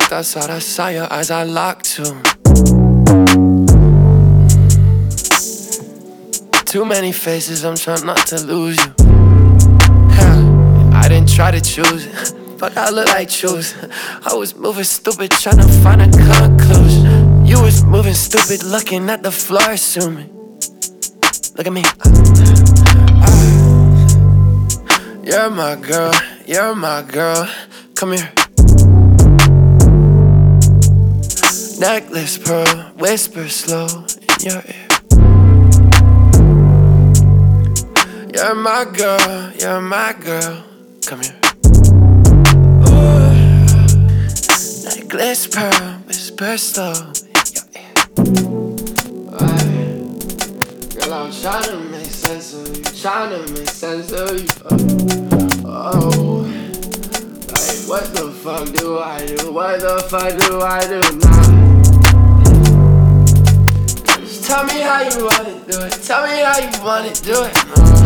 walked outside, I saw your eyes, I locked to. Too many faces, I'm trying not to lose you. Yeah, I didn't try to choose it. Fuck, I look like choose. I was moving stupid, trying to find a conclusion. You was moving stupid, looking at the floor, assuming. Look at me. You're my girl, you're my girl. Come here. Necklace pearl, whisper slow in your ear. You're my girl, you're my girl. Come here. Ooh. Necklace pearl, whisper slow in your ear. Girl, I'm tryna make sense of you, tryna make sense of you. Oh, like what the fuck do I do? What the fuck do I do now? Just tell me how you wanna do it. Tell me how you wanna do it.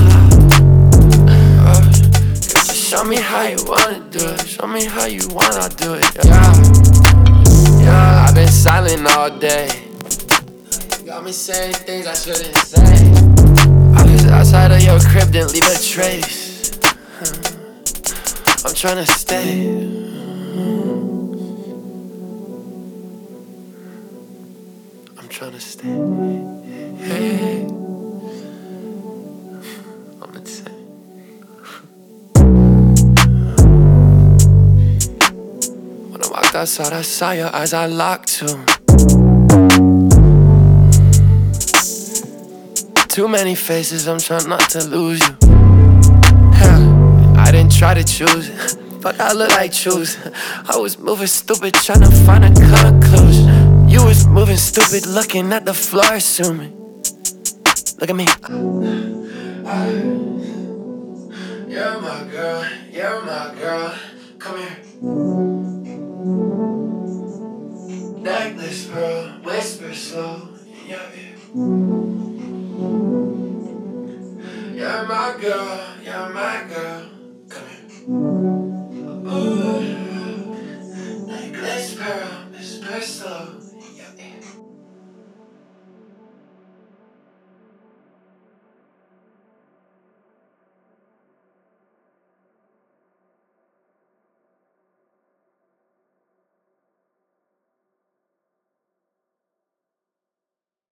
Just show me how you wanna do it. Show me how you wanna do it. Yeah, yeah. I've been silent all day. You got me saying things I shouldn't say. I was outside of your crib, didn't leave a trace. I'm tryna stay. I'm tryna stay. Hey, I'm insane. When I walked outside, I saw your eyes, I locked to. Too many faces, I'm trying not to lose you. Yeah, I didn't try to choose it. Fuck, I look like choose. I was moving stupid, trying to find a conclusion. You was moving stupid, looking at the floor, assuming. Look at me. You're my girl, you're my girl. Come here. Necklace pearl, whisper slow in your ear. You're my girl.